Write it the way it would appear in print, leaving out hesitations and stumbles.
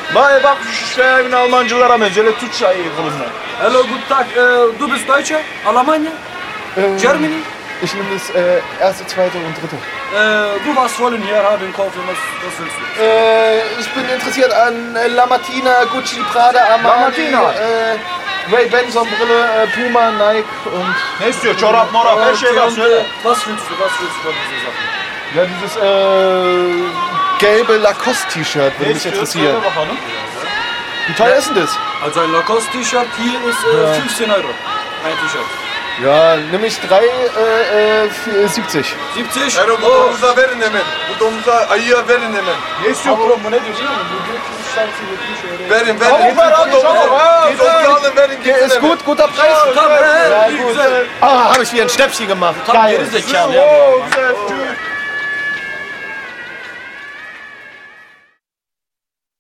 Vay bak şu şehrin Almancılara benziyor. Öyle tut çayı kolundan. Hallo, guten Tag. Du bist Deutscher? Alemania? Germany? Ich nehme das erste, zweite und dritte. Du was wollen hier haben, kaufen, was willst du? Ich bin interessiert an La Martina, Gucci, Prada, Armani, La Martina. Ray-Ban Sonnenbrille, Puma, Nike und... Ne istiyor? Çorap, morap, her şey var. Söyle. Was willst du von diesen Sachen? Ja, dieses gelbe Lacoste-T-Shirt würde mich interessieren. Söyle bakalım. Wie teuer ist denn das? Also ein Lacoste-T-Shirt hier ist 15 Euro. Ein T-Shirt. Ja, nehme ich 70. 70? Ero bu domuza verin hemen. Bu domuza ayıya verin hemen. Ne istiyor oğlum bu ne diyor? Verin. Çabuk ver abi, çabuk. Domuzu alın verin gitsin Ist hemen. gut, guter Preis. Tamam, Ja, iyi, gut. güzel. Ah, habe ich wieder ein Schnäppchen gemacht. Tam Geil. geri zekalı ya. Oo güzel.